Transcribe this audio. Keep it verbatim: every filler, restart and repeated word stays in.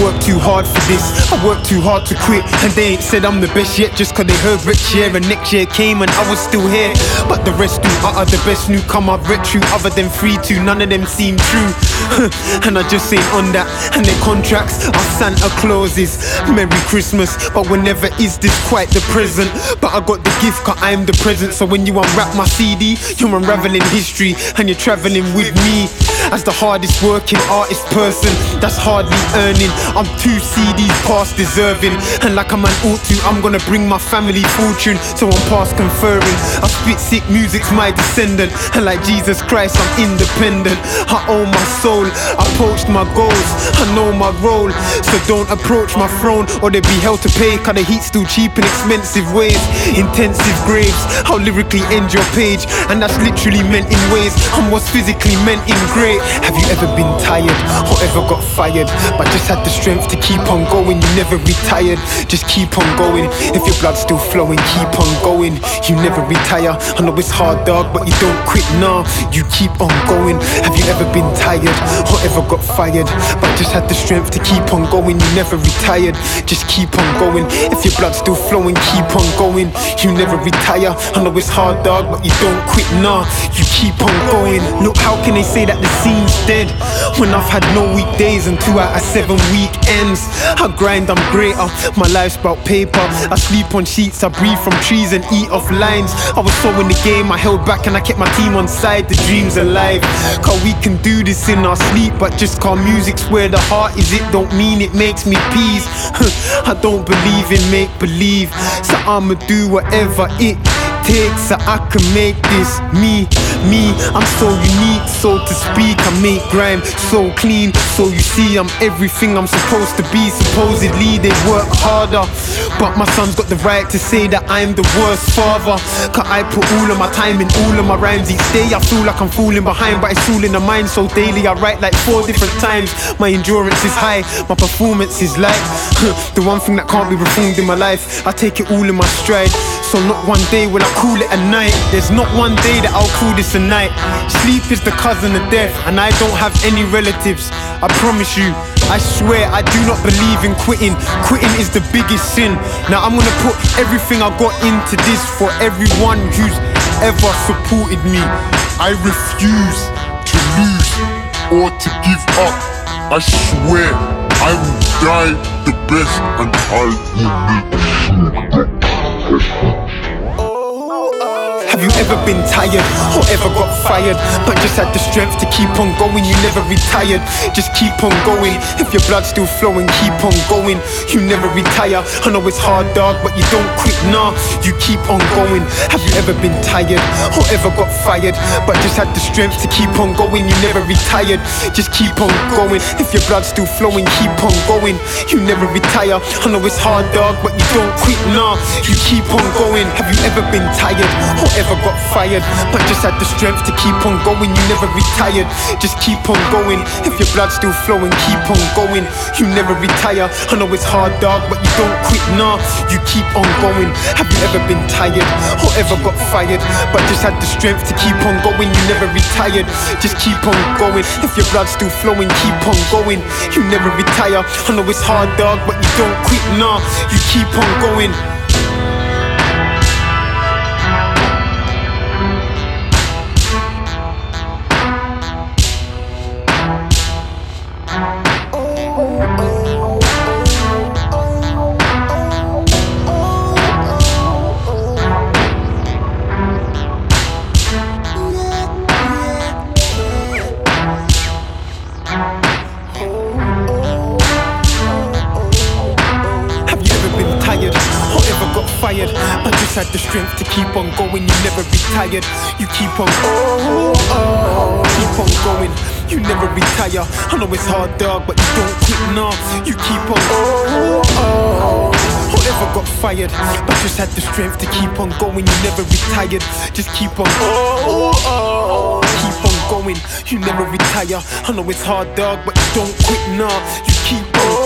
worked too hard for this, I worked too hard to quit. And they ain't said I'm the best yet just cause they heard rich year. And next year came and I was still here. But the rest knew I are the best newcomer I've read through. Other than three, two, none of them seem true. And I just ain't on that. And their contracts are Santa Clauses. Merry Christmas, but whenever is this quite the present? But I got the gift cause I'm the present. So when you unwrap my C D, you're unraveling history and you're traveling with me. As the hardest working artist person that's hardly earning, I'm two C Ds past deserving. And like a man ought to, I'm gonna bring my family fortune, so I'm past conferring. I spit sick music's my descendant, and like Jesus Christ I'm independent. I own my soul, I poached my goals, I know my role. So don't approach my throne or there be hell to pay, cause the heat's still cheap in expensive ways. Intensive graves, I'll lyrically end your page, and that's literally meant in ways and what's physically meant in grey. Have you ever been tired or ever got fired, but just had the strength to keep on going? You never retired, just keep on going. If your blood's still flowing, keep on going. You never retire. I know it's hard, dog, but you don't quit, nah, you keep on going. Have you ever been tired or ever got fired, but just had the strength to keep on going? You never retired, just keep on going. If your blood's still flowing, keep on going. You never retire. I know it's hard, dog, but you don't quit, nah, you keep on going. Look, how can they say that the scene's dead when I've had no weekdays and two out of seven weekends? I grind, I'm greater, my life's about paper. I sleep on sheets, I breathe from trees and eat off lines. I was so in the game, I held back and I kept my team on side. The dream's alive, cause we can do this in our sleep. But just cause music's where the heart is, it don't mean it makes me peace. I don't believe in make-believe, so I'ma do whatever it takes so I can make this me, me. I'm so unique, so to speak. I make grime so clean, so you see I'm everything I'm supposed to be. Supposedly they work harder, but my son's got the right to say that I'm the worst father. Cause I put all of my time in all of my rhymes each day. I feel like I'm falling behind, but it's all in the mind. So daily I write like four different times. My endurance is high, my performance is light. The one thing that can't be reformed in my life, I take it all in my stride. So not one day will I call it a night. There's not one day that I'll call this a night. Sleep is the cousin of death, and I don't have any relatives, I promise you. I swear I do not believe in quitting. Quitting is the biggest sin. Now I'm gonna put everything I got into this for everyone who's ever supported me. I refuse to lose or to give up. I swear I will die the best, and I will make sure. Have you ever been tired or ever got fired, but just had the strength to keep on going? You never retired, just keep on going. If your blood's still flowing, keep on going. You never retire. I know it's hard, dog, but you don't quit, nah, you keep on going. Have you ever been tired or ever got fired, but just had the strength to keep on going? You never retired, just keep on going. If your blood's still flowing, keep on going. You never retire. I know it's hard, dog, but you don't quit, nah, you keep on going. Have you ever been tired or ever got fired, but just had the strength to keep on going? You never retired, just keep on going. If your blood's still flowing, keep on going. You never retire. I know it's hard, dog, but you don't quit, nah, you keep on going. Have you ever been tired or ever got fired, but just had the strength to keep on going? You never retired, just keep on going. If your blood's still flowing, keep on going. You never retire. I know it's hard, dog, but you don't quit, nah, you keep on going. Fired, I just had the strength to keep on going. You never retired, you keep on, oh, oh, keep on going. You never retire. I know it's hard, dog, but you don't quit, nah, you keep on, oh, oh. Whoever got fired, but just had the strength to keep on going. You never retired, just keep on, oh, oh, keep on going. You never retire. I know it's hard, dog, but you don't quit, nah, you keep on.